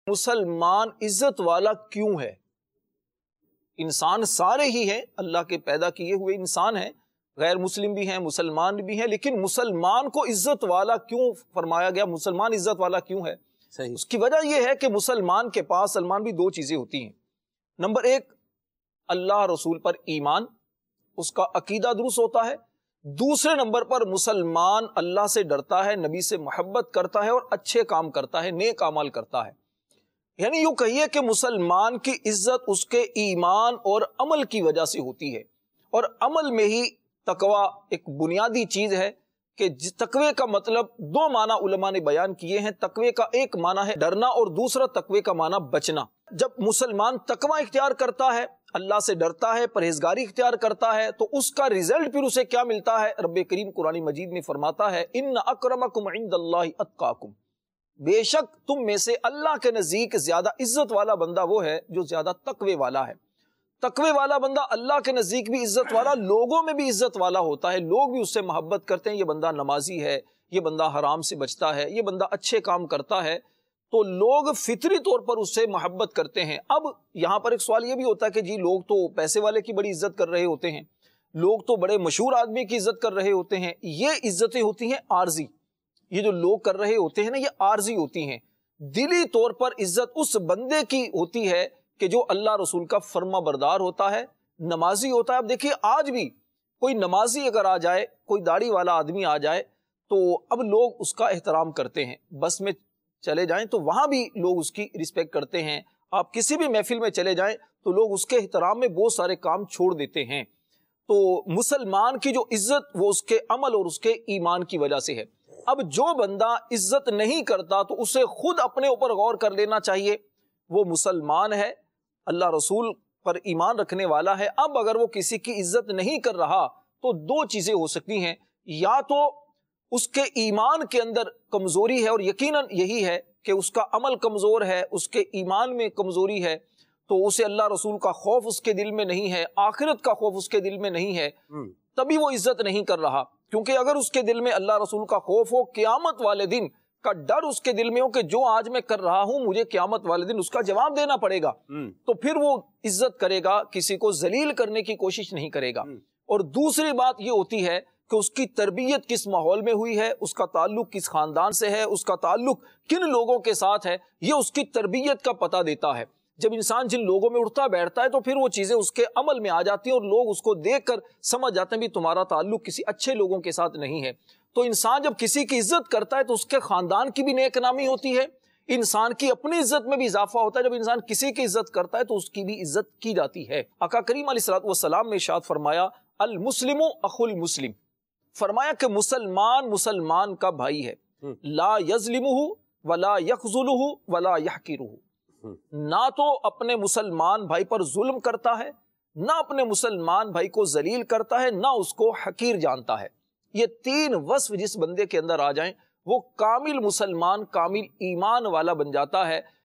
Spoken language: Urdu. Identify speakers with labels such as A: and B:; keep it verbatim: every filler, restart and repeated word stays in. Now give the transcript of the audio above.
A: مسلمان عزت والا کیوں ہے؟ انسان سارے ہی ہیں، اللہ کے پیدا کیے ہوئے انسان ہیں، غیر مسلم بھی ہیں، مسلمان بھی ہیں، لیکن مسلمان کو عزت والا کیوں فرمایا گیا؟ مسلمان عزت والا کیوں ہے؟
B: صحیح۔
A: اس کی وجہ یہ ہے کہ مسلمان کے پاس سلمان بھی دو چیزیں ہوتی ہیں۔ نمبر ایک، اللہ رسول پر ایمان، اس کا عقیدہ درست ہوتا ہے۔ دوسرے نمبر پر مسلمان اللہ سے ڈرتا ہے، نبی سے محبت کرتا ہے اور اچھے کام کرتا ہے، نیک اعمال کرتا ہے۔ یعنی یوں کہیے کہ مسلمان کی عزت اس کے ایمان اور عمل کی وجہ سے ہوتی ہے، اور عمل میں ہی تقوی ایک بنیادی چیز ہے کہ تقوی کا مطلب دو معنی علماء نے بیان کیے ہیں۔ تقوی کا ایک معنی ہے ڈرنا اور دوسرا تقوی کا معنی بچنا۔ جب مسلمان تقوی اختیار کرتا ہے، اللہ سے ڈرتا ہے، پرہیزگاری اختیار کرتا ہے، تو اس کا ریزلٹ پھر اسے کیا ملتا ہے؟ رب کریم قرآن مجید میں فرماتا ہے ان اکرمکم عند اللہ اتقاکم، بے شک تم میں سے اللہ کے نزدیک زیادہ عزت والا بندہ وہ ہے جو زیادہ تقوی والا ہے۔ تقوی والا بندہ اللہ کے نزدیک بھی عزت والا، لوگوں میں بھی عزت والا ہوتا ہے، لوگ بھی اس سے محبت کرتے ہیں، یہ بندہ نمازی ہے، یہ بندہ حرام سے بچتا ہے، یہ بندہ اچھے کام کرتا ہے، تو لوگ فطری طور پر اس سے محبت کرتے ہیں۔ اب یہاں پر ایک سوال یہ بھی ہوتا ہے کہ جی لوگ تو پیسے والے کی بڑی عزت کر رہے ہوتے ہیں، لوگ تو بڑے مشہور آدمی کی عزت کر رہے ہوتے ہیں، یہ عزتیں ہوتی ہیں عارضی۔ یہ جو لوگ کر رہے ہوتے ہیں نا، یہ عارضی ہوتی ہیں۔ دلی طور پر عزت اس بندے کی ہوتی ہے کہ جو اللہ رسول کا فرما بردار ہوتا ہے، نمازی ہوتا ہے۔ اب دیکھیے آج بھی کوئی نمازی اگر آ جائے، کوئی داڑھی والا آدمی آ جائے، تو اب لوگ اس کا احترام کرتے ہیں۔ بس میں چلے جائیں تو وہاں بھی لوگ اس کی رسپیکٹ کرتے ہیں، آپ کسی بھی محفل میں چلے جائیں تو لوگ اس کے احترام میں بہت سارے کام چھوڑ دیتے ہیں۔ تو مسلمان کی جو عزت وہ اس کے عمل اور اس کے ایمان کی وجہ سے ہے۔ اب جو بندہ عزت نہیں کرتا تو اسے خود اپنے اوپر غور کر لینا چاہیے، وہ مسلمان ہے، اللہ رسول پر ایمان رکھنے والا ہے، اب اگر وہ کسی کی عزت نہیں کر رہا تو دو چیزیں ہو سکتی ہیں، یا تو اس کے ایمان کے اندر کمزوری ہے، اور یقیناً یہی ہے کہ اس کا عمل کمزور ہے، اس کے ایمان میں کمزوری ہے، تو اسے اللہ رسول کا خوف اس کے دل میں نہیں ہے، آخرت کا خوف اس کے دل میں نہیں ہے، تبھی وہ عزت نہیں کر رہا۔ کیونکہ اگر اس کے دل میں اللہ رسول کا خوف ہو، قیامت والے دن کا ڈر اس کے دل میں ہو کہ جو آج میں کر رہا ہوں مجھے قیامت والے دن اس کا جواب دینا پڑے گا، تو پھر وہ عزت کرے گا، کسی کو ذلیل کرنے کی کوشش نہیں کرے گا۔ اور دوسری بات یہ ہوتی ہے کہ اس کی تربیت کس ماحول میں ہوئی ہے، اس کا تعلق کس خاندان سے ہے، اس کا تعلق کن لوگوں کے ساتھ ہے، یہ اس کی تربیت کا پتہ دیتا ہے۔ جب انسان جن لوگوں میں اٹھتا بیٹھتا ہے تو پھر وہ چیزیں اس کے عمل میں آ جاتی ہیں، اور لوگ اس کو دیکھ کر سمجھ جاتے ہیں بھی تمہارا تعلق کسی اچھے لوگوں کے ساتھ نہیں ہے۔ تو انسان جب کسی کی عزت کرتا ہے تو اس کے خاندان کی بھی نیک نامی ہوتی ہے، انسان کی اپنی عزت میں بھی اضافہ ہوتا ہے۔ جب انسان کسی کی عزت کرتا ہے تو اس کی بھی عزت کی جاتی ہے۔ آقا کریم علیہ الصلوۃ والسلام نے ارشاد فرمایا المسلم اخو المسلم، فرمایا کہ مسلمان مسلمان کا بھائی ہے، لا یظلمہ ولا یخذلہ ولا یحقرہ، نہ تو اپنے مسلمان بھائی پر ظلم کرتا ہے، نہ اپنے مسلمان بھائی کو ذلیل کرتا ہے، نہ اس کو حقیر جانتا ہے۔ یہ تین وصف جس بندے کے اندر آ جائیں وہ کامل مسلمان، کامل ایمان والا بن جاتا ہے۔